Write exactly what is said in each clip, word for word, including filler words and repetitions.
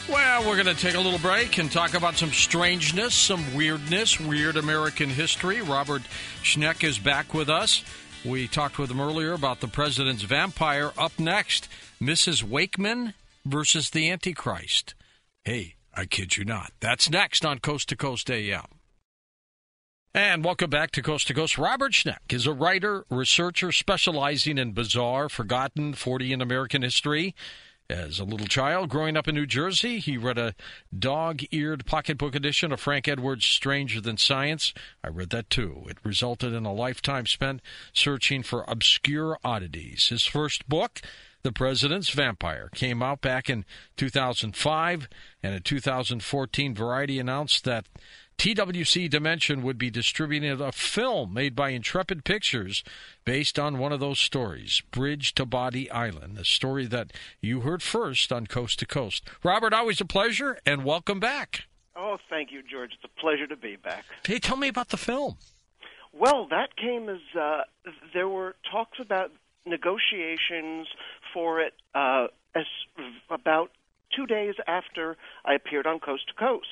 Well, we're going to take a little break and talk about some strangeness, some weirdness, weird American history. Robert Schneck is back with us. We talked with him earlier about the president's vampire. Up next, Missus Wakeman versus the Antichrist. Hey, I kid you not. That's next on Coast to Coast A M. And welcome back to Coast to Coast. Robert Schneck is a writer, researcher specializing in bizarre, forgotten, forty in American history. As a little child growing up in New Jersey, he read a dog-eared pocketbook edition of Frank Edwards' Stranger Than Science. I read that too. It resulted in a lifetime spent searching for obscure oddities. His first book, The President's Vampire, came out back in two thousand five, and in two thousand fourteen, Variety announced that T W C Dimension would be distributing a film made by Intrepid Pictures based on one of those stories, Bridge to Body Island, the story that you heard first on Coast to Coast. Robert, always a pleasure, and welcome back. Oh, thank you, George. It's a pleasure to be back. Hey, tell me about the film. Well, that came as uh, there were talks about negotiations for it uh, as about two days after I appeared on Coast to Coast.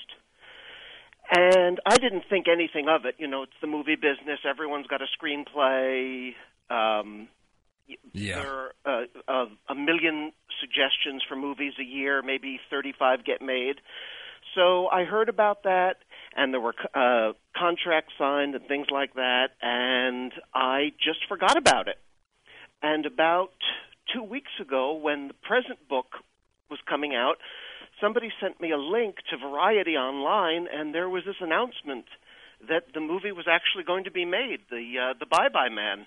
And I didn't think anything of it. You know, it's the movie business. Everyone's got a screenplay. Um, yeah. There are uh, uh, a million suggestions for movies a year. Maybe thirty-five get made. So I heard about that, and there were uh, contracts signed and things like that, and I just forgot about it. And about two weeks ago, when the present book was coming out, somebody sent me a link to Variety Online, and there was this announcement that the movie was actually going to be made, the uh, the Bye Bye Man,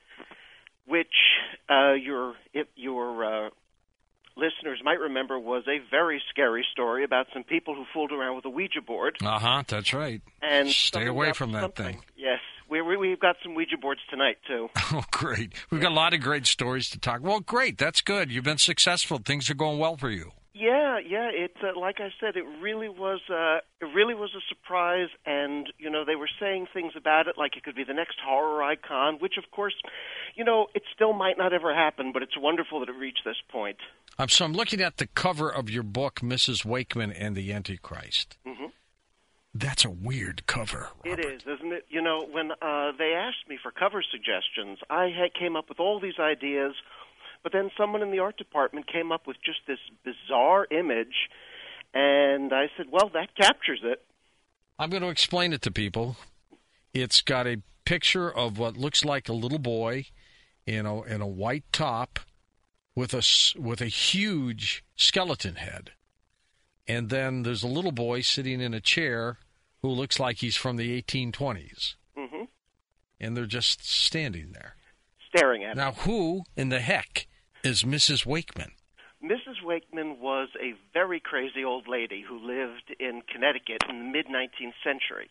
which uh, your if your uh, listeners might remember was a very scary story about some people who fooled around with a Ouija board. Uh huh. That's right. And stay away from that something. thing. Yes, we, we we've got some Ouija boards tonight too. Oh, great! We've got a lot of great stories to talk. Well, great. That's good. You've been successful. Things are going well for you. Yeah, yeah. It's uh, like I said, it really was. Uh, it really was a surprise, and you know, they were saying things about it like it could be the next horror icon, which, of course, you know, it still might not ever happen. But it's wonderful that it reached this point. Um, so I'm looking at the cover of your book, Missus Wakeman and the Antichrist. Mm-hmm. That's a weird cover, Robert. It is, isn't it? You know, when uh, they asked me for cover suggestions, I had came up with all these ideas. But then someone in the art department came up with just this bizarre image, and I said, well, that captures it. I'm going to explain it to people. It's got a picture of what looks like a little boy in a, in a white top with a, with a huge skeleton head. And then there's a little boy sitting in a chair who looks like he's from the eighteen twenties. Mm-hmm. And they're just standing there. Staring at now, it. who in the heck is Missus Wakeman? Missus Wakeman was a very crazy old lady who lived in Connecticut in the mid-nineteenth century.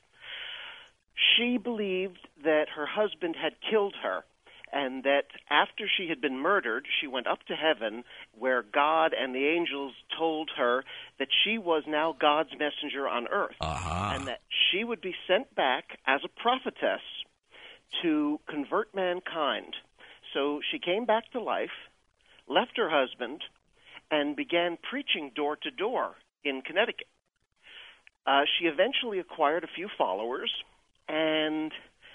She believed that her husband had killed her, and that after she had been murdered, she went up to heaven, where God and the angels told her that she was now God's messenger on earth, uh-huh. and that she would be sent back as a prophetess to convert mankind. So she came back to life, left her husband, and began preaching door to door in Connecticut. Uh, she eventually acquired a few followers, and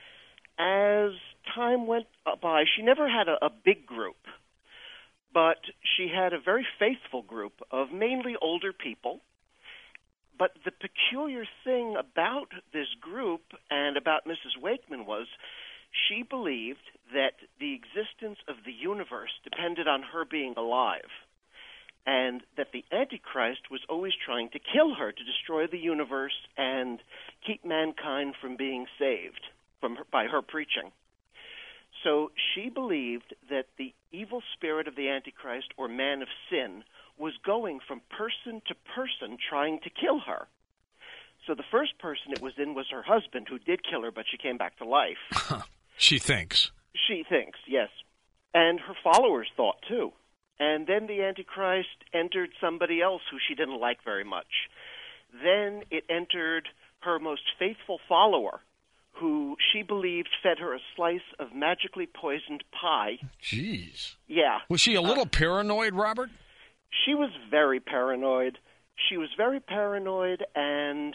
as time went by, she never had a, a big group, but she had a very faithful group of mainly older people. But the peculiar thing about this group and about Missus Wakeman was she believed that the existence of the universe depended on her being alive, and that the Antichrist was always trying to kill her, to destroy the universe and keep mankind from being saved from her, by her preaching. So she believed that the evil spirit of the Antichrist, or man of sin, was going from person to person trying to kill her. So the first person it was in was her husband, who did kill her, but she came back to life. She thinks. She thinks, yes. And her followers thought, too. And then the Antichrist entered somebody else who she didn't like very much. Then it entered her most faithful follower, who she believed fed her a slice of magically poisoned pie. Jeez. Yeah. Was she a little uh, paranoid, Robert? She was very paranoid. she was very paranoid, and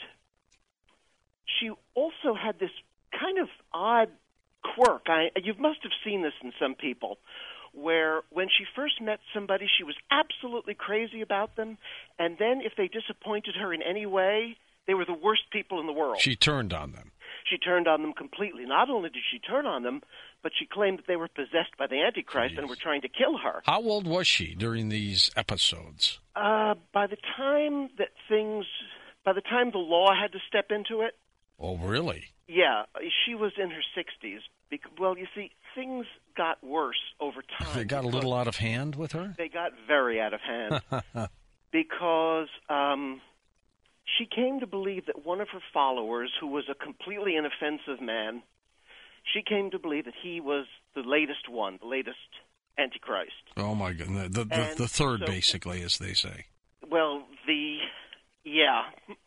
she also had this kind of odd quirk. I, you must have seen this in some people, where when she first met somebody, she was absolutely crazy about them, and then if they disappointed her in any way, they were the worst people in the world. She turned on them. She turned on them completely. Not only did she turn on them, but she claimed that they were possessed by the Antichrist Jeez. and were trying to kill her. How old was she during these episodes? Uh, by the time that things, by the time the law had to step into it. Oh, really? Yeah, she was in her sixties. Well, you see, things got worse over time. They got a little out of hand with her? They got very out of hand because um, she came to believe that one of her followers, who was a completely inoffensive man, she came to believe that he was the latest one, the latest Antichrist. Oh, my goodness. The, the, the third, so, basically, as they say. Well, the, yeah.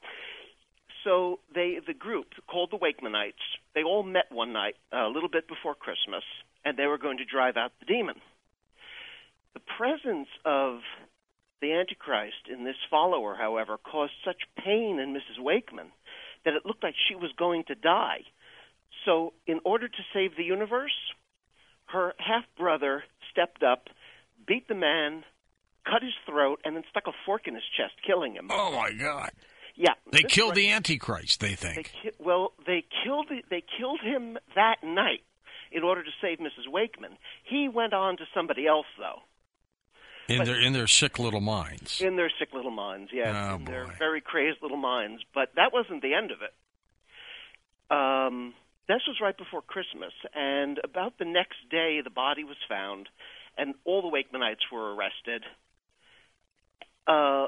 So they, the group called the Wakemanites, they all met one night, a little bit before Christmas, and they were going to drive out the demon. The presence of the Antichrist in this follower, however, caused such pain in Missus Wakeman that it looked like she was going to die. So in order to save the universe, her half-brother stepped up, beat the man, cut his throat, and then stuck a fork in his chest, killing him. Oh, my God. Yeah. They killed the Antichrist, they think. They ki- well, they killed they killed him that night in order to save Missus Wakeman. He went on to somebody else, though. In but, their in their sick little minds. In their sick little minds, yes. Oh, in boy. their very crazed little minds. But that wasn't the end of it. Um, this was right before Christmas, and about the next day, the body was found, and all the Wakemanites were arrested. Uh,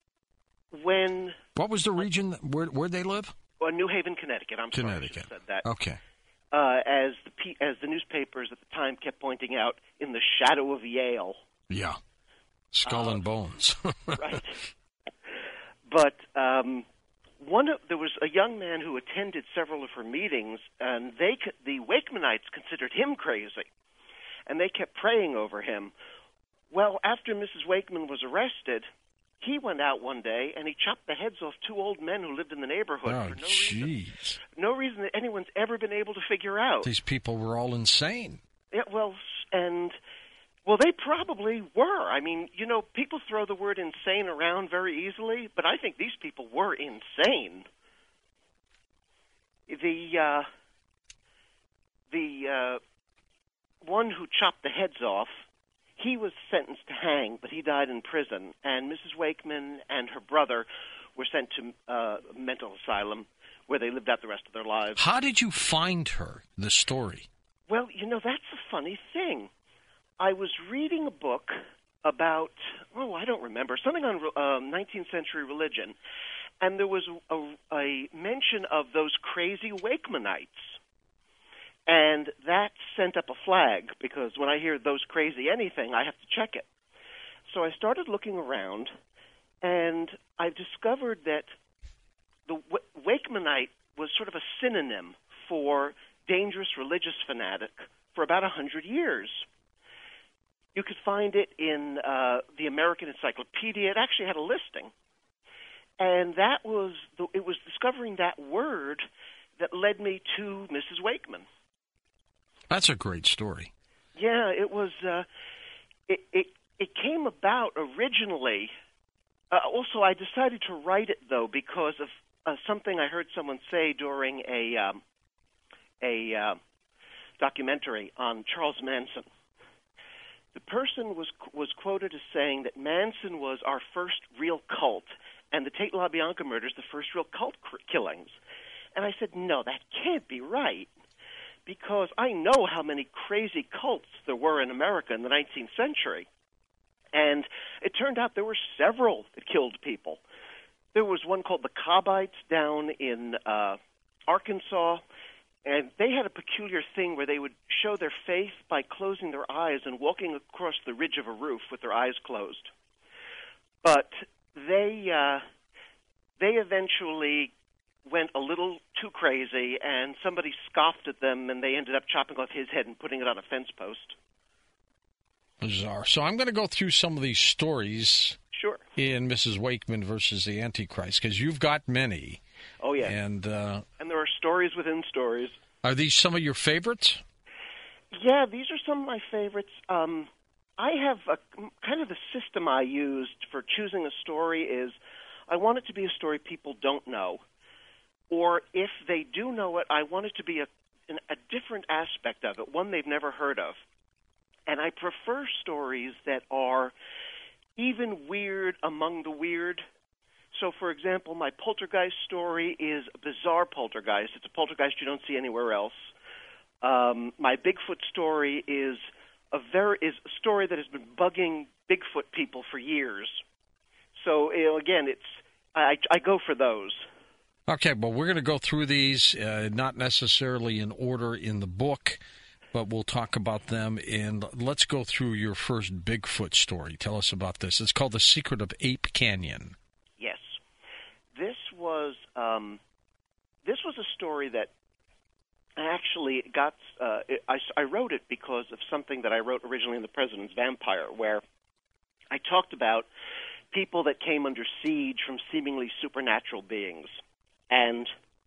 when what was the region where where they live? Well, New Haven, Connecticut. I'm Connecticut. sorry, I should have said that. Okay. Uh, as the as the newspapers at the time kept pointing out, in the shadow of Yale. Yeah. Skull uh, and bones. Right. But um, one of, there was a young man who attended several of her meetings, and they the Wakemanites considered him crazy, and they kept praying over him. Well, after Missus Wakeman was arrested, he went out one day and he chopped the heads off two old men who lived in the neighborhood oh, for no geez. reason. No reason that anyone's ever been able to figure out. These people were all insane. Yeah, well, and well, they probably were. I mean, you know, people throw the word insane around very easily, but I think these people were insane. The uh, the uh, one who chopped the heads off, he was sentenced to hang, but he died in prison. And Missus Wakeman and her brother were sent to uh, a mental asylum where they lived out the rest of their lives. How did you find her, the story? Well, you know, that's a funny thing. I was reading a book about, oh, I don't remember, something on um, nineteenth century religion, and there was a, a mention of those crazy Wakemanites. And that sent up a flag, because when I hear those crazy anything, I have to check it. So I started looking around, and I discovered that the Wakemanite was sort of a synonym for dangerous religious fanatic for about a hundred years. You could find it in uh, the American Encyclopedia. It actually had a listing. And that was the, it was discovering that word that led me to Missus Wakeman. That's a great story. Yeah, it was. Uh, it, it it came about originally. Uh, also, I decided to write it though because of uh, something I heard someone say during a um, a uh, documentary on Charles Manson. The person was was quoted as saying that Manson was our first real cult, and the Tate LaBianca murders the first real cult killings. And I said, no, that can't be right. Because I know how many crazy cults there were in America in the nineteenth century. And it turned out there were several that killed people. There was one called the Cobbites down in uh, Arkansas, and they had a peculiar thing where they would show their faith by closing their eyes and walking across the ridge of a roof with their eyes closed. But they uh, they eventually went a little too crazy, and somebody scoffed at them, and they ended up chopping off his head and putting it on a fence post. Bizarre. So I'm going to go through some of these stories Sure. in Missus Wakeman versus the Antichrist? Because you've got many. Oh, yeah. And, uh, and there are stories within stories. Are these some of your favorites? Yeah, these are some of my favorites. Um, I have a, kind of the system I used for choosing a story is I want it to be a story people don't know. Or if they do know it, I want it to be a, an, a different aspect of it, one they've never heard of. And I prefer stories that are even weird among the weird. So, for example, my poltergeist story is a bizarre poltergeist. It's a poltergeist you don't see anywhere else. Um, my Bigfoot story is a very is a story that has been bugging Bigfoot people for years. So, you know, again, it's I, I go for those. Okay, well, we're going to go through these, uh, not necessarily in order in the book, but we'll talk about them. And let's go through your first Bigfoot story. Tell us about this. It's called The Secret of Ape Canyon. Yes. This was um, this was a story that actually got. Uh, it, I, I wrote it because of something that I wrote originally in The President's Vampire, where I talked about people that came under siege from seemingly supernatural beings, and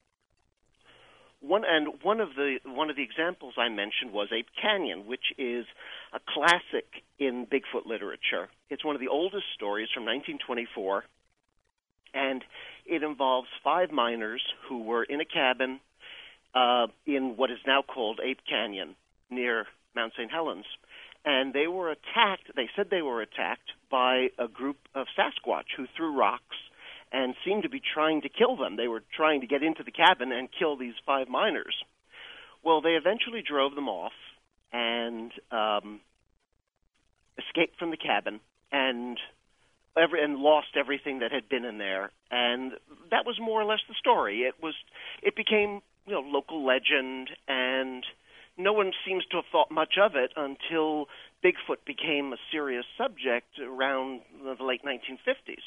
one and one of the one of the examples I mentioned was Ape Canyon, which is a classic in Bigfoot literature. It's one of the oldest stories from nineteen twenty-four. And it involves five miners who were in a cabin uh, in what is now called Ape Canyon near Mount Saint Helens. And they were attacked, they said they were attacked by a group of Sasquatch who threw rocks and seemed to be trying to kill them. They were trying to get into the cabin and kill these five miners. Well, they eventually drove them off and um, escaped from the cabin and Every, and lost everything that had been in there, and that was more or less the story. It was, it became, you know, local legend, and no one seems to have thought much of it until Bigfoot became a serious subject around the late nineteen fifties.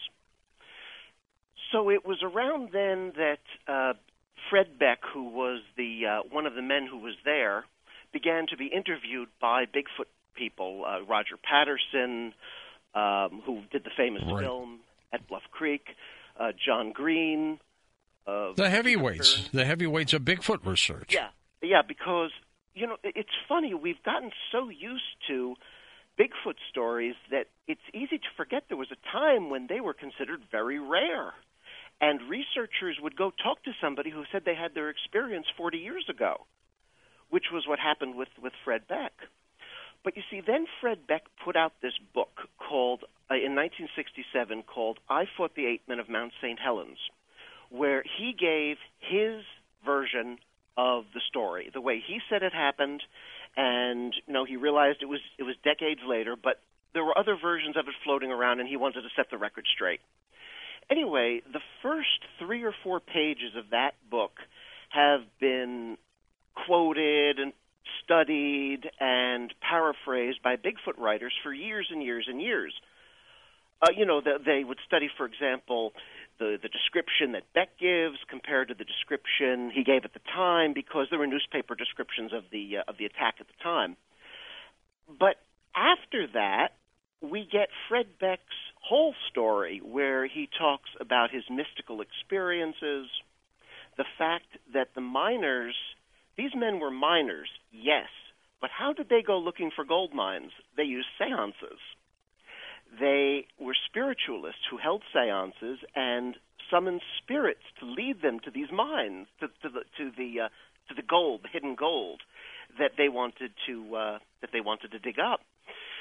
So it was around then that uh, Fred Beck, who was the uh, one of the men who was there, began to be interviewed by Bigfoot people, uh, Roger Patterson, Um, who did the famous right. film at Bluff Creek, uh, John Green. Uh, the heavyweights, the heavyweights of Bigfoot research. Yeah, yeah, because, you know, it's funny, we've gotten so used to Bigfoot stories that it's easy to forget there was a time when they were considered very rare. And researchers would go talk to somebody who said they had their experience forty years ago, which was what happened with, with Fred Beck. But you see, then Fred Beck put out this book called, uh, in nineteen sixty-seven, called I Fought the Ape Men of Mount Saint Helens, where he gave his version of the story, the way he said it happened, and, you know, he realized it was it was decades later, but there were other versions of it floating around, and he wanted to set the record straight. Anyway, the first three or four pages of that book have been quoted and studied and paraphrased by Bigfoot writers for years and years and years. Uh, you know, the, they would study, for example, the, the description that Beck gives compared to the description he gave at the time, because there were newspaper descriptions of the uh, of the attack at the time. But after that, we get Fred Beck's whole story, where he talks about his mystical experiences, the fact that the miners, these men were miners, yes, but how did they go looking for gold mines? They used seances. They were spiritualists who held seances and summoned spirits to lead them to these mines, to, to the to the uh, to the gold, the hidden gold that they wanted to uh, that they wanted to dig up.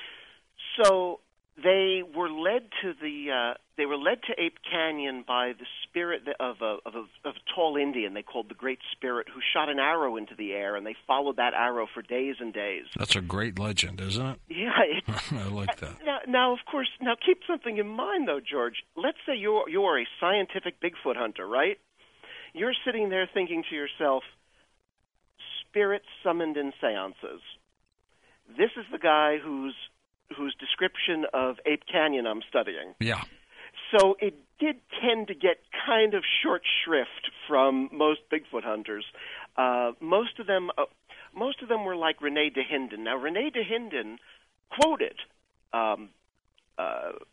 So they were led to the uh, they were led to Ape Canyon by the spirit of a, of a of a tall Indian they called the Great Spirit, who shot an arrow into the air, and they followed that arrow for days and days. That's a great legend, isn't it? Yeah, it, I like that. Now, now, of course, now keep something in mind, though, George. Let's say you're you're a scientific Bigfoot hunter, right? You're sitting there thinking to yourself, spirits summoned in seances. This is the guy who's whose description of Ape Canyon I'm studying. Yeah. So it did tend to get kind of short shrift from most Bigfoot hunters. Uh, most of them, uh, most of them were like Rene Dahinden. Now, Rene Dahinden quoted um, uh,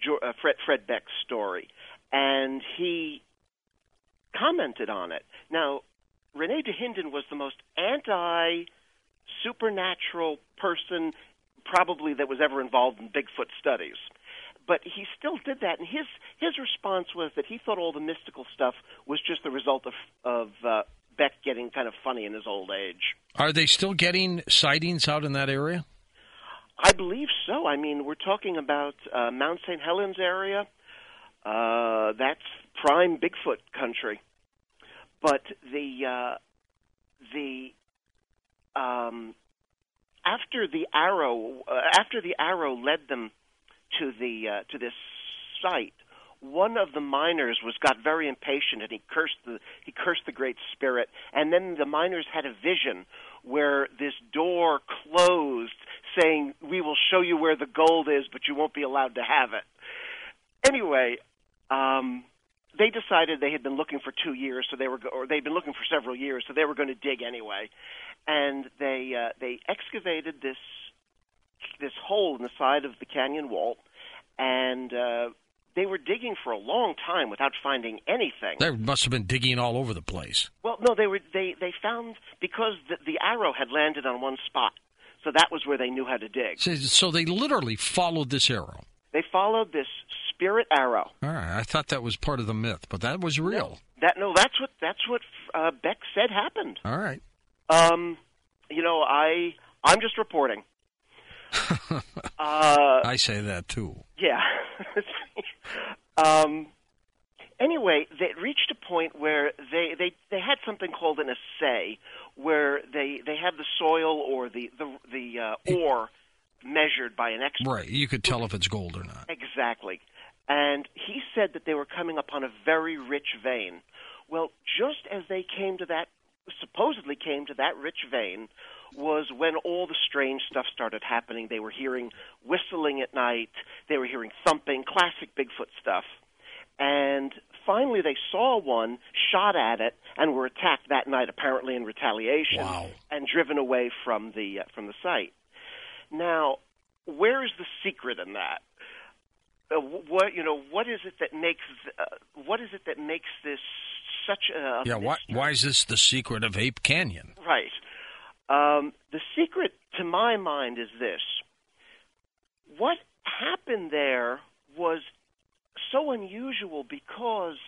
uh, Fred, Fred Beck's story, and he commented on it. Now, Rene Dahinden was the most anti-supernatural person probably that was ever involved in Bigfoot studies. But he still did that, and his his response was that he thought all the mystical stuff was just the result of of uh, Beck getting kind of funny in his old age. Are they still getting sightings out in that area? I believe so. I mean, we're talking about uh, Mount Saint Helens area. Uh, that's prime Bigfoot country. But the uh, the um, after the arrow uh, after the arrow led them to the uh, to this site, one of the miners was got very impatient and he cursed the he cursed the Great Spirit, and then the miners had a vision where this door closed, saying, "We will show you where the gold is, but you won't be allowed to have it." Anyway, um, they decided they had been looking for two years, so they were, or they'd been looking for several years, so they were going to dig anyway, and they uh, they excavated this. this hole in the side of the canyon wall, and uh, they were digging for a long time without finding anything. They must have been digging all over the place. Well, no, they were they, they found, because the, the arrow had landed on one spot, so that was where they knew how to dig. So, so they literally followed this arrow. They followed this spirit arrow. All right, I thought that was part of the myth, but that was real. No, that no, that's what that's what uh, Beck said happened. All right. Um, you know, I I'm just reporting. uh, I say that too. Yeah. um, anyway, they reached a point where they, they, they had something called an assay, where they they had the soil or the the, the uh, ore measured by an expert. Right. You could tell if it's gold or not. Exactly. And he said that they were coming upon a very rich vein. Well, just as they came to that, supposedly came to that rich vein, was when all the strange stuff started happening. They were hearing whistling at night. They were hearing thumping, classic Bigfoot stuff. And finally they saw one, shot at it, and were attacked that night, apparently in retaliation, wow. and driven away from the uh, from the site. Now, where is the secret in that? Uh, what you know? What is it that makes uh, what is it that makes this such a yeah? Why why is this the secret of Ape Canyon? Right. Um, the secret, to my mind, is this. What happened there was so unusual because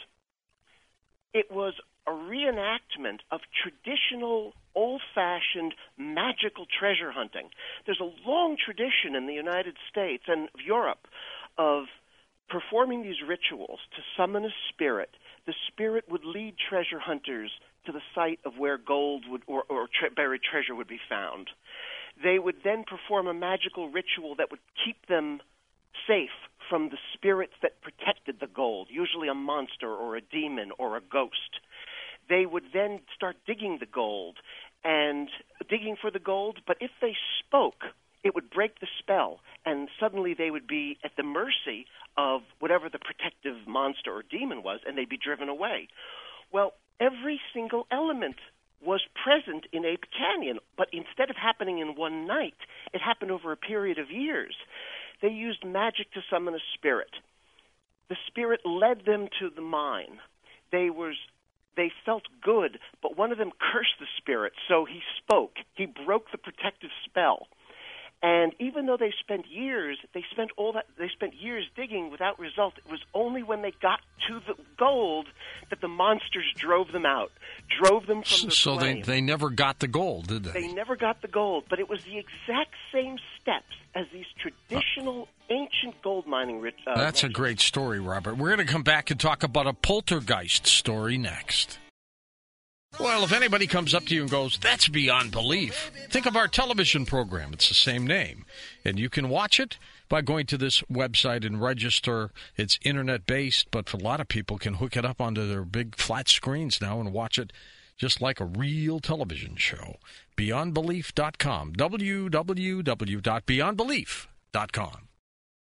it was a reenactment of traditional, old-fashioned, magical treasure hunting. There's a long tradition in the United States and Europe of performing these rituals to summon a spirit. The spirit would lead treasure hunters to the site of where gold would or, or tre- buried treasure would be found. They would then perform a magical ritual that would keep them safe from the spirits that protected the gold, usually a monster or a demon or a ghost. They would then start digging the gold and digging for the gold, but if they spoke, it would break the spell, and suddenly they would be at the mercy of whatever the protective monster or demon was, and they'd be driven away. Well, every single element was present in Ape Canyon, but instead of happening in one night, it happened over a period of years. They used magic to summon a spirit. The spirit led them to the mine. They was they felt good, but one of them cursed the spirit, so he spoke. He broke the protective spell. And even though they spent years, they spent all that they spent years digging without result. It was only when they got to the gold that the monsters drove them out, drove them from the So flame. they they never got the gold, did they? They never got the gold, but it was the exact same steps as these traditional ancient gold mining. Rich, uh, That's a great story, Robert. We're going to come back and talk about a poltergeist story next. Well, if anybody comes up to you and goes, that's beyond belief, think of our television program. It's the same name. And you can watch it by going to this website and register. It's Internet-based, but a lot of people can hook it up onto their big flat screens now and watch it just like a real television show. beyond belief dot com, w w w dot beyond belief dot com.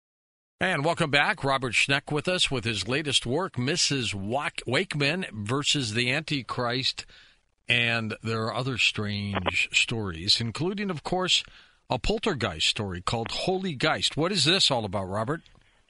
And welcome back. Robert Schneck with us with his latest work, Missus Wakeman versus the Antichrist. And there are other strange stories, including, of course, a poltergeist story called Holy Geist. What is this all about, Robert? This is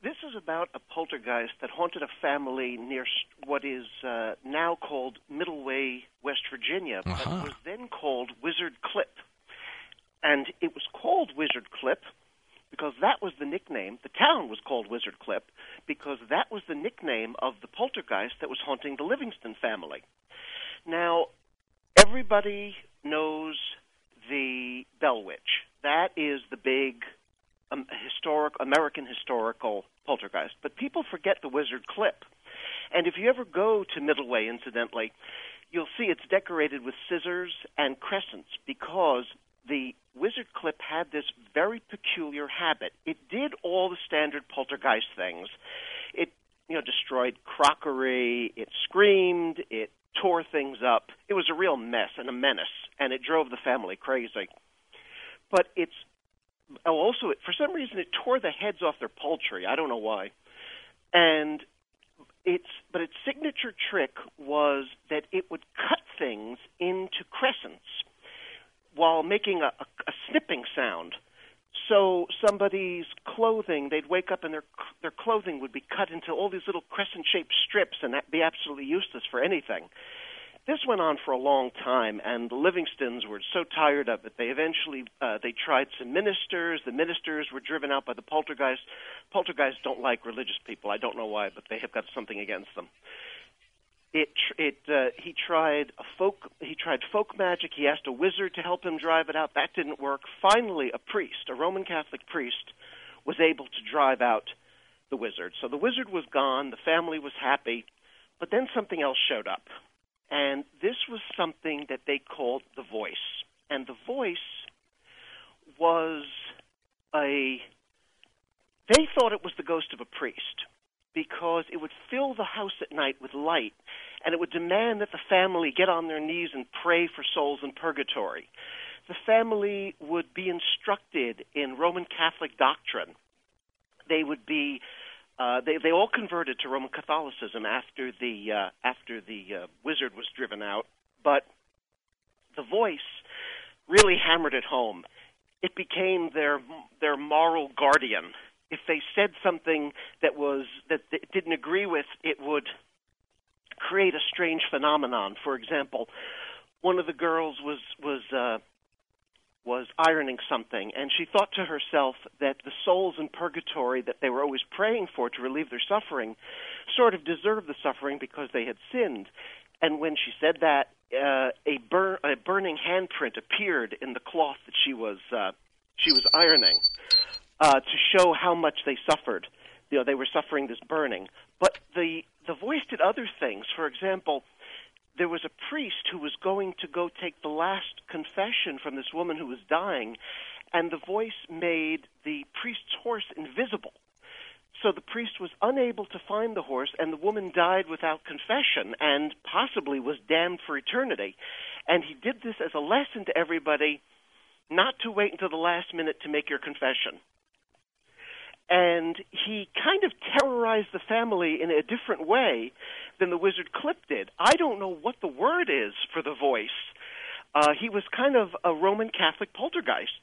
about a poltergeist that haunted a family near what is uh, now called Middleway, West Virginia, uh-huh. but was then called Wizard Clip. And it was called Wizard Clip because that was the nickname. The town was called Wizard Clip because that was the nickname of the poltergeist that was haunting the Livingston family. Now, everybody knows the Bell Witch. That is the big um, historic American historical poltergeist. But people forget the Wizard Clip. And if you ever go to Middleway, incidentally, you'll see it's decorated with scissors and crescents because the Wizard Clip had this very peculiar habit. It did all the standard poltergeist things. It, you know, destroyed crockery, it screamed, it tore things up. It was a real mess and a menace, and it drove the family crazy. But it's oh, also, for some reason, it tore the heads off their poultry. I don't know why. And its but its signature trick was that it would cut things into crescents while making a, a, a snipping sound. So somebody's clothing, they'd wake up and their their clothing would be cut into all these little crescent-shaped strips and that'd be absolutely useless for anything. This went on for a long time, and the Livingstons were so tired of it, they eventually uh, they tried some ministers. The ministers were driven out by the poltergeist. Poltergeists don't like religious people. I don't know why, but they have got something against them. It it uh, he tried a folk he tried folk magic. He asked a wizard to help him drive it out. That didn't work. Finally, a priest, a Roman Catholic priest, was able to drive out the wizard. So the wizard was gone. The family was happy, but then something else showed up. And this was something that they called the voice. And the voice was a, they thought it was the ghost of a priest because it would fill the house at night with light, and it would demand that the family get on their knees and pray for souls in purgatory. The family would be instructed in Roman Catholic doctrine. They would be Uh, they they all converted to Roman Catholicism after the uh, after the uh, wizard was driven out, but the voice really hammered it home. It became their their moral guardian. If they said something that was that they didn't agree with, it would create a strange phenomenon. For example, one of the girls was was uh, was ironing something, and she thought to herself that the souls in purgatory that they were always praying for to relieve their suffering sort of deserved the suffering because they had sinned. And when she said that, uh, a, bur- a burning handprint appeared in the cloth that she was uh, she was ironing uh, to show how much they suffered. You know, they were suffering this burning. But the the voice did other things. For example, there was a priest who was going to go take the last confession from this woman who was dying, and the voice made the priest's horse invisible. So the priest was unable to find the horse, and the woman died without confession and possibly was damned for eternity. And he did this as a lesson to everybody not to wait until the last minute to make your confession. And he kind of terrorized the family in a different way than the Wizard Clip did. I don't know what the word is for the voice. Uh, he was kind of a Roman Catholic poltergeist.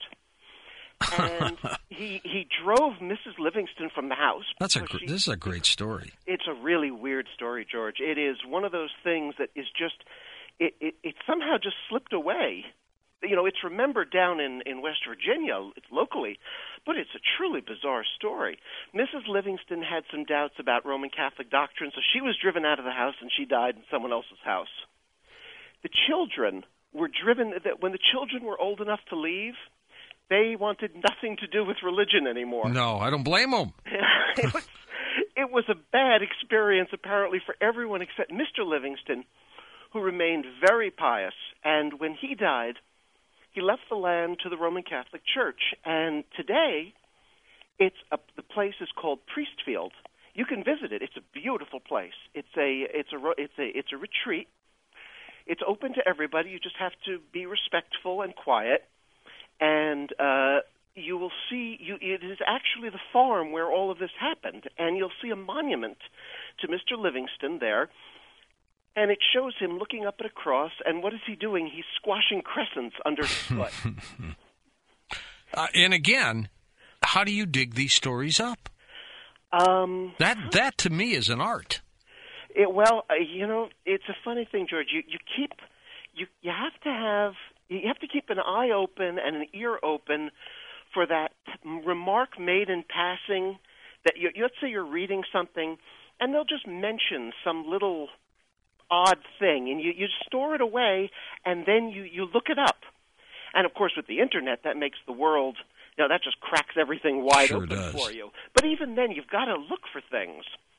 And he he drove Missus Livingston from the house. That's a gr- she, this is a great story. It's a really weird story, George. It is one of those things that is just, it, it, it somehow just slipped away. You know, it's remembered down in, in West Virginia locally, but it's a truly bizarre story. Missus Livingston had some doubts about Roman Catholic doctrine, so she was driven out of the house and she died in someone else's house. The children were driven, that when the children were old enough to leave, they wanted nothing to do with religion anymore. No, I don't blame them. it, was, it was a bad experience, apparently, for everyone except Mister Livingston, who remained very pious. And when he died, he left the land to the Roman Catholic Church. And today, it's a, the place is called Priestfield. You can visit it. It's a beautiful place. It's a it's a it's a it's a retreat. It's open to everybody. You just have to be respectful and quiet. And uh, you will see, you, it is actually the farm where all of this happened. And you'll see a monument to Mister Livingston there. And it shows him looking up at a cross. And what is he doing? He's squashing crescents under his foot. uh, and again, how do you dig these stories up? Um, That that to me is an art. it, well, uh, you know, it's a funny thing, George. You you keep you you have to have you have to keep an eye open and an ear open for that remark made in passing. That you, let's say you're reading something, and they'll just mention some little odd thing, and you, you store it away, and then you, you look it up. And, of course, with the Internet, that makes the world, you know, that just cracks everything wide Sure open does. for you. But even then, you've got to look for things.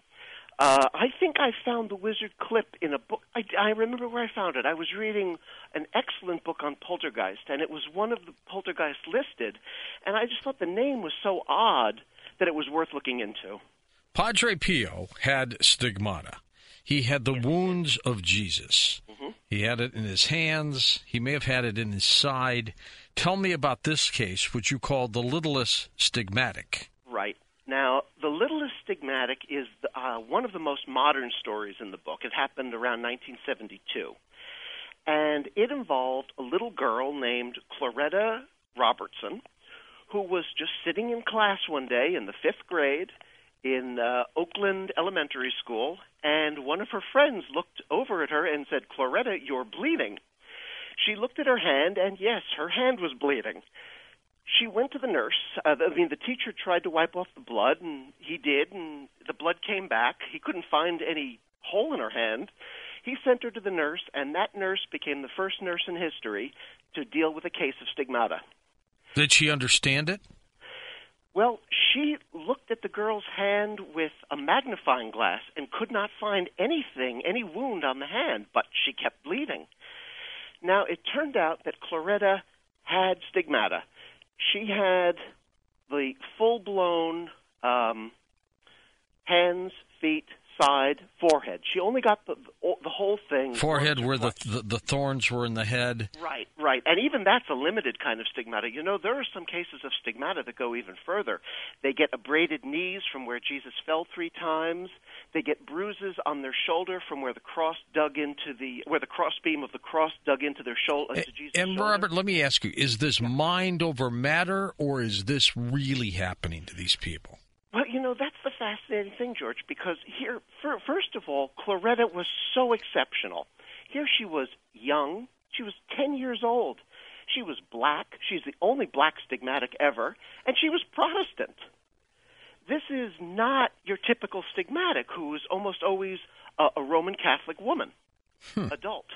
Uh, I think I found the wizard clip in a book. I, I remember where I found it. I was reading an excellent book on poltergeist, and it was one of the poltergeists listed, and I just thought the name was so odd that it was worth looking into. Padre Pio had stigmata. He had the wounds of Jesus. Mm-hmm. He had it in his hands. He may have had it in his side. Tell me about this case, which you call the littlest stigmatic. Right. Now, the littlest stigmatic is the, uh, one of the most modern stories in the book. It happened around nineteen seventy-two. And it involved a little girl named Claretta Robertson, who was just sitting in class one day in the fifth grade in uh, Oakland Elementary School, and one of her friends looked over at her and said, "Claretta, you're bleeding." She looked at her hand, and yes, her hand was bleeding. She went to the nurse. Uh, I mean, the teacher tried to wipe off the blood, and he did, and the blood came back. He couldn't find any hole in her hand. He sent her to the nurse, and that nurse became the first nurse in history to deal with a case of stigmata. Did she understand it? Well, she looked at the girl's hand with a magnifying glass and could not find anything, any wound on the hand, but she kept bleeding. Now, it turned out that Claretta had stigmata. She had the full-blown um, hands, feet, side, forehead. She only got the the whole thing. Forehead where the, the the thorns were in the head. Right, right. And even that's a limited kind of stigmata. You know, there are some cases of stigmata that go even further. They get abraded knees from where Jesus fell three times. They get bruises on their shoulder from where the cross dug into the where the crossbeam of the cross dug into their shoulder. Into Jesus' and shoulder. Robert, let me ask you: is this yeah. mind over matter, or is this really happening to these people? Well, you know, that's the fascinating thing, George, because here, for, first of all, Claretta was so exceptional. Here she was young. She was ten years old. She was black. She's the only black stigmatic ever, and she was Protestant. This is not your typical stigmatic who is almost always a, a Roman Catholic woman, hmm. adult.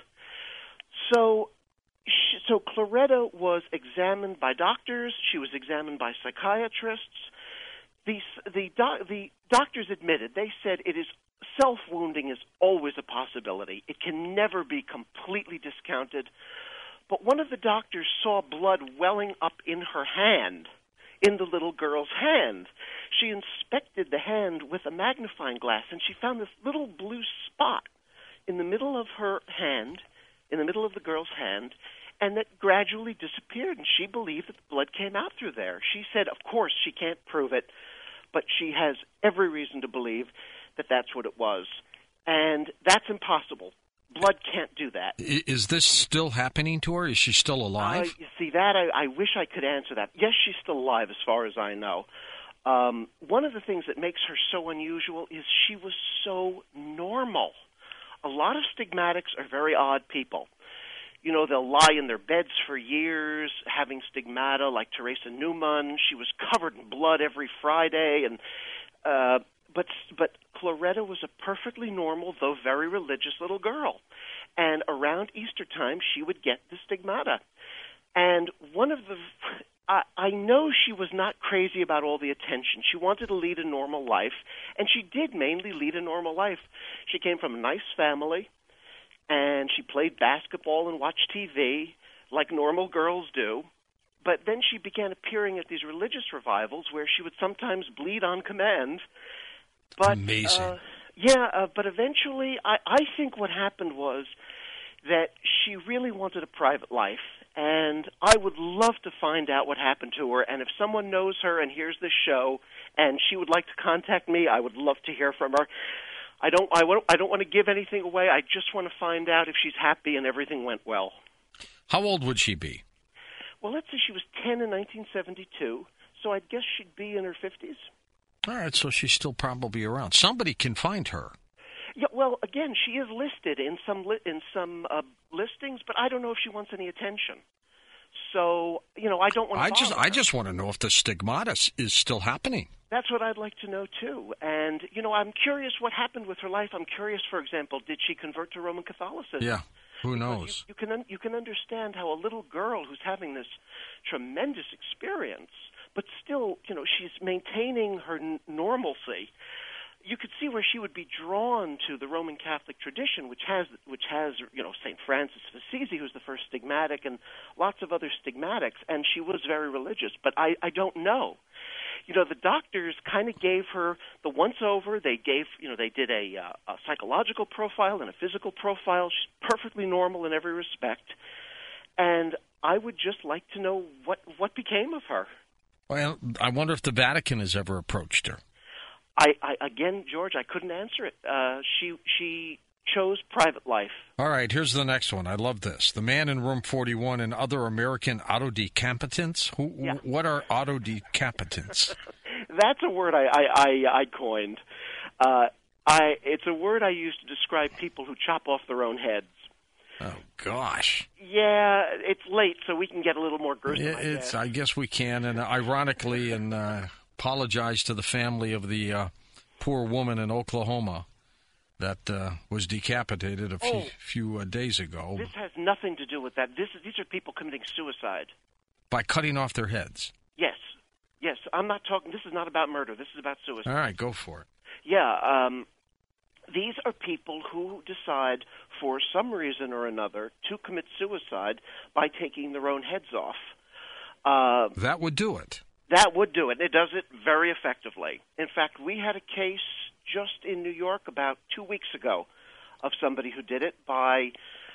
So, she, so Claretta was examined by doctors. She was examined by psychiatrists. The, the, doc, the doctors admitted, they said it is self-wounding is always a possibility. It can never be completely discounted. But one of the doctors saw blood welling up in her hand, in the little girl's hand. She inspected the hand with a magnifying glass, and she found this little blue spot in the middle of her hand, in the middle of the girl's hand, and that gradually disappeared, and she believed that the blood came out through there. She said, of course, she can't prove it, but she has every reason to believe that that's what it was. And that's impossible. Blood can't do that. Is this still happening to her? Is she still alive? Uh, you see, that I, I wish I could answer that. Yes, she's still alive as far as I know. Um, one of the things that makes her so unusual is she was so normal. A lot of stigmatics are very odd people. You know, they'll lie in their beds for years, having stigmata, like Teresa Newman. She was covered in blood every Friday, and uh, but but Claretta was a perfectly normal, though very religious little girl. And around Easter time, she would get the stigmata. And one of the, I, I know she was not crazy about all the attention. She wanted to lead a normal life, and she did mainly lead a normal life. She came from a nice family. And she played basketball and watched T V like normal girls do. But then she began appearing at these religious revivals where she would sometimes bleed on command. But, Amazing. Uh, yeah, uh, but eventually I, I think what happened was that she really wanted a private life. And I would love to find out what happened to her. And if someone knows her and hears this show and she would like to contact me, I would love to hear from her. I don't, I, I don't want to give anything away. I just want to find out if she's happy and everything went well. How old would she be? Well, let's say she was ten in nineteen seventy-two, so I guess she'd be in her fifties. All right, so she's still probably around. Somebody can find her. Yeah, well, again, she is listed in some li- in some uh, listings, but I don't know if she wants any attention. So, you know, I don't want to I just, her. I just want to know if the stigmata is still happening. That's what I'd like to know, too. And, you know, I'm curious what happened with her life. I'm curious, for example, did she convert to Roman Catholicism? Yeah, who knows? You, you, can un- you can understand how a little girl who's having this tremendous experience, but still, you know, she's maintaining her n- normalcy. You could see where she would be drawn to the Roman Catholic tradition, which has, which has, you know, Saint Francis of Assisi, who's the first stigmatic, and lots of other stigmatics, and she was very religious. But I, I don't know. You know, the doctors kind of gave her the once-over. They gave, you know, they did a, uh, a psychological profile and a physical profile. She's perfectly normal in every respect. And I would just like to know what, what became of her. Well, I wonder if the Vatican has ever approached her. I, I again, George, I couldn't answer it. Uh, she she chose private life. All right, here's the next one. I love this. The man in room forty-one and other American autodecapitants. Who, Yeah. What are autodecapitants? That's a word I I, I, I coined. Uh, I it's a word I use to describe people who chop off their own heads. Oh gosh. Yeah, it's late, so we can get a little more gruesome. It, I it's. guess. I guess we can. And ironically, and uh, apologize to the family of the uh, poor woman in Oklahoma that uh, was decapitated a few, Oh. few uh, days ago. This has nothing to do with that. This is, these are people committing suicide. By cutting off their heads. Yes, yes. I'm not talking. This is not about murder. This is about suicide. All right, go for it. Yeah. Um, these are people who decide, for some reason or another, to commit suicide by taking their own heads off. Uh, That would do it. That would do it. It does it very effectively. In fact, we had a case just in New York about two weeks ago of somebody who did it by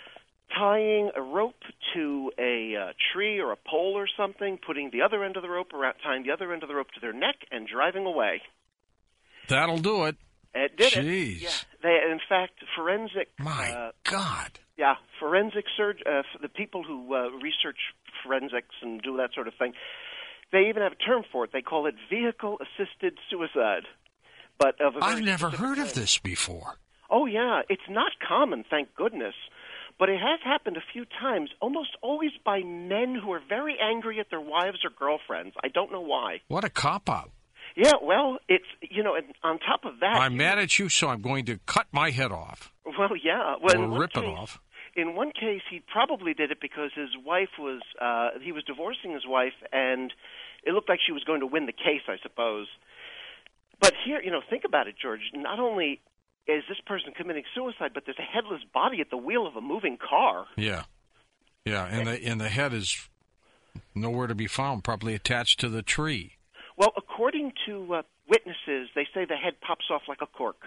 tying a rope to a uh, tree or a pole or something, putting the other end of the rope around, tying the other end of the rope to their neck, and driving away. That'll do it. It did Jeez. it. Yeah. They, in fact, forensic. My uh, God. Yeah, forensic surg. Uh, the people who uh, research forensics and do that sort of thing. They even have a term for it. They call it vehicle-assisted suicide. But of a very I've never specific heard kind. of this before. Oh, yeah. It's not common, thank goodness. But it has happened a few times, almost always by men who are very angry at their wives or girlfriends. I don't know why. What a cop-out. Yeah, well, it's, you know, and on top of that... I'm you mad know, at you, so I'm going to cut my head off. Well, yeah. Well, or in one rip case, it off. In one case, he probably did it because his wife was, uh, he was divorcing his wife, and it looked like she was going to win the case, I suppose. But here, you know, think about it, George. Not only is this person committing suicide, but there's a headless body at the wheel of a moving car. Yeah. Yeah, and the, and the head is nowhere to be found, probably attached to the tree. Well, according to uh, witnesses, they say the head pops off like a cork.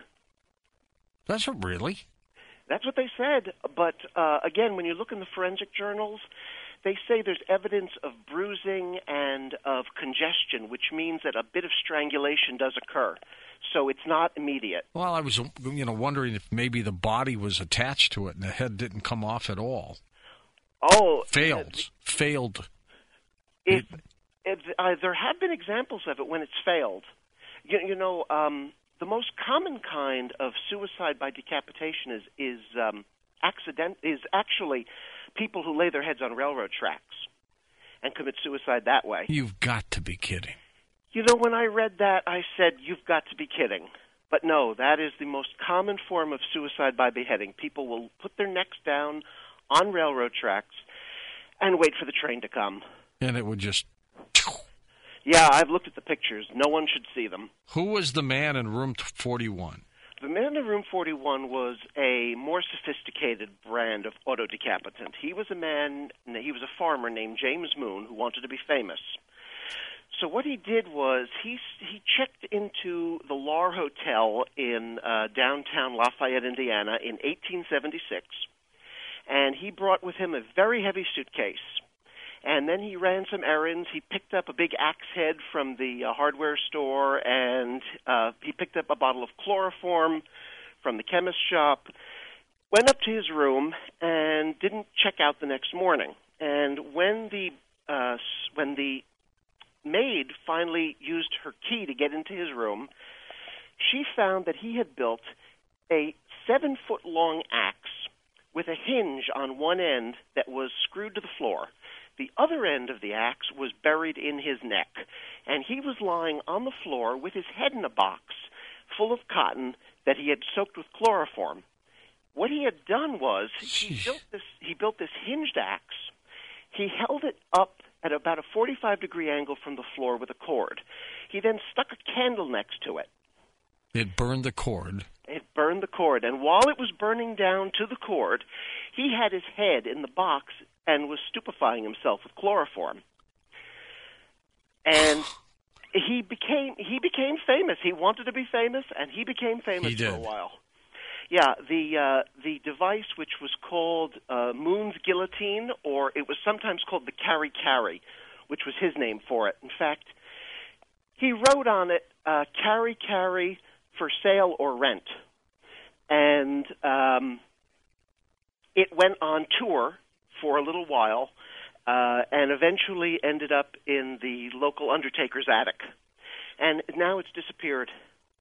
That's what, really? That's what they said. But, uh, again, when you look in the forensic journals, they say there's evidence of bruising and of congestion, which means that a bit of strangulation does occur. So it's not immediate. Well, I was, you know, wondering if maybe the body was attached to it and the head didn't come off at all. Oh. Failed. Uh, Failed. If, if, uh, there have been examples of it when it's failed. You, you know, um, the most common kind of suicide by decapitation is is um, accident is actually people who lay their heads on railroad tracks and commit suicide that way. You've got to be kidding. You know, when I read that, I said, you've got to be kidding. But no, that is the most common form of suicide by beheading. People will put their necks down on railroad tracks and wait for the train to come. And it would just... Yeah, I've looked at the pictures. No one should see them. Who was the man in room forty-one? The man in room forty-one was a more sophisticated brand of autodecapitant. He was a man, he was a farmer named James Moon who wanted to be famous. So what he did was he he checked into the Lar Hotel in uh, downtown Lafayette, Indiana in eighteen seventy-six, and he brought with him a very heavy suitcase. And then he ran some errands. He picked up a big axe head from the uh, hardware store, and uh, he picked up a bottle of chloroform from the chemist shop, went up to his room, and didn't check out the next morning. And when the uh, when the maid finally used her key to get into his room, she found that he had built a seven-foot-long axe with a hinge on one end that was screwed to the floor. The other end of the axe was buried in his neck, and he was lying on the floor with his head in a box full of cotton that he had soaked with chloroform. What he had done was he built this, he built this hinged axe. He held it up at about a forty-five degree angle from the floor with a cord. He then stuck a candle next to it. It burned the cord. It burned the cord, and while it was burning down to the cord, he had his head in the box and was stupefying himself with chloroform. And he became he became famous. He wanted to be famous, and he became famous he did. for a while. Yeah, the uh, the device, which was called uh, Moon's Guillotine, or it was sometimes called the Carry Carry, which was his name for it. In fact, he wrote on it, uh, Carry Carry for sale or rent. And um, it went on tour for a little while uh, and eventually ended up in the local undertaker's attic. And now it's disappeared.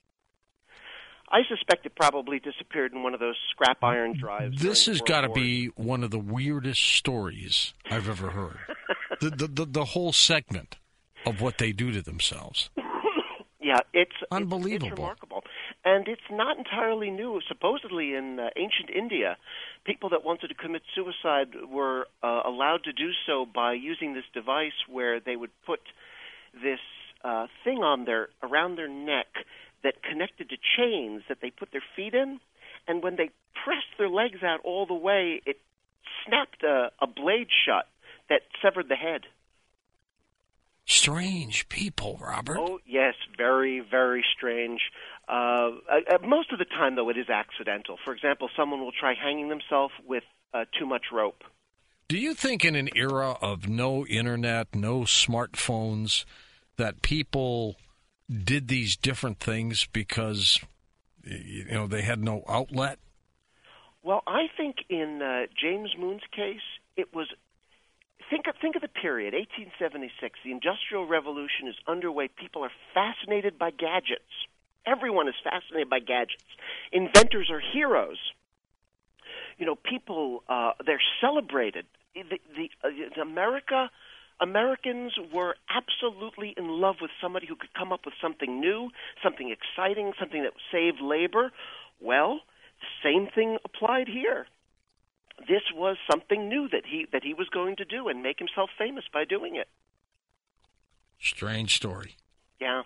I suspect it probably disappeared in one of those scrap iron drives. This has got to War. be one of the weirdest stories I've ever heard. the, the, the the whole segment of what they do to themselves. Yeah, it's unbelievable. It's, it's remarkable, and it's not entirely new. Supposedly, in uh, ancient India, people that wanted to commit suicide were uh, allowed to do so by using this device, where they would put this uh, thing on their around their neck that connected to chains that they put their feet in, and when they pressed their legs out all the way, it snapped a, a blade shut that severed the head. Strange people, Robert. Oh, yes, very, very strange. Uh, uh, most of the time, though, it is accidental. For example, someone will try hanging themselves with uh, too much rope. Do you think in an era of no internet, no smartphones, that people did these different things because, you know, they had no outlet? Well, I think in uh, James Moon's case, it was... Think of, think of the period, eighteen seventy-six. The Industrial Revolution is underway. People are fascinated by gadgets. Everyone is fascinated by gadgets. Inventors are heroes. You know, people, uh, they're celebrated. The, the, uh, America, Americans were absolutely in love with somebody who could come up with something new, something exciting, something that saved labor. Well, the same thing applied here. This was something new that he that he was going to do and make himself famous by doing it. Strange story. Yeah.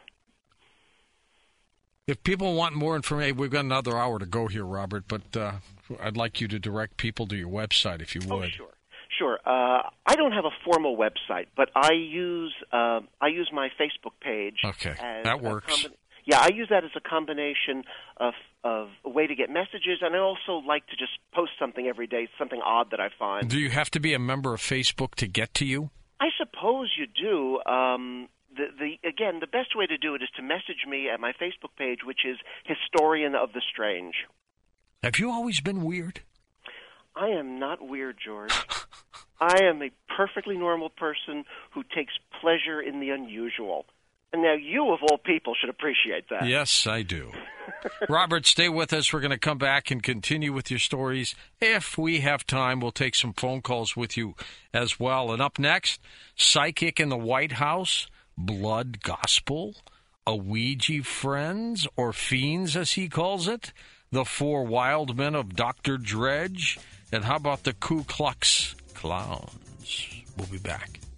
If people want more information, we've got another hour to go here, Robert, but uh, I'd like you to direct people to your website, if you would. Oh, sure. Sure. Uh, I don't have a formal website, but I use uh, I use my Facebook page. Okay, as that works. Combi- yeah, I use that as a combination of of a way to get messages, and I also like to just post something every day, something odd that I find. Do you have to be a member of Facebook to get to you? I suppose you do. Um, the, the again, the best way to do it is to message me at my Facebook page, which is Historian of the Strange. Have you always been weird? I am not weird, George. I am a perfectly normal person who takes pleasure in the unusual. And now you, of all people, should appreciate that. Yes, I do. Robert, stay with us. We're going to come back and continue with your stories. If we have time, we'll take some phone calls with you as well. And up next, Psychic in the White House, Blood Gospel, a Ouija Friends, or Fiends, as he calls it, the Four Wild Men of Doctor Dredge, and how about the Ku Klux Klowns? We'll be back.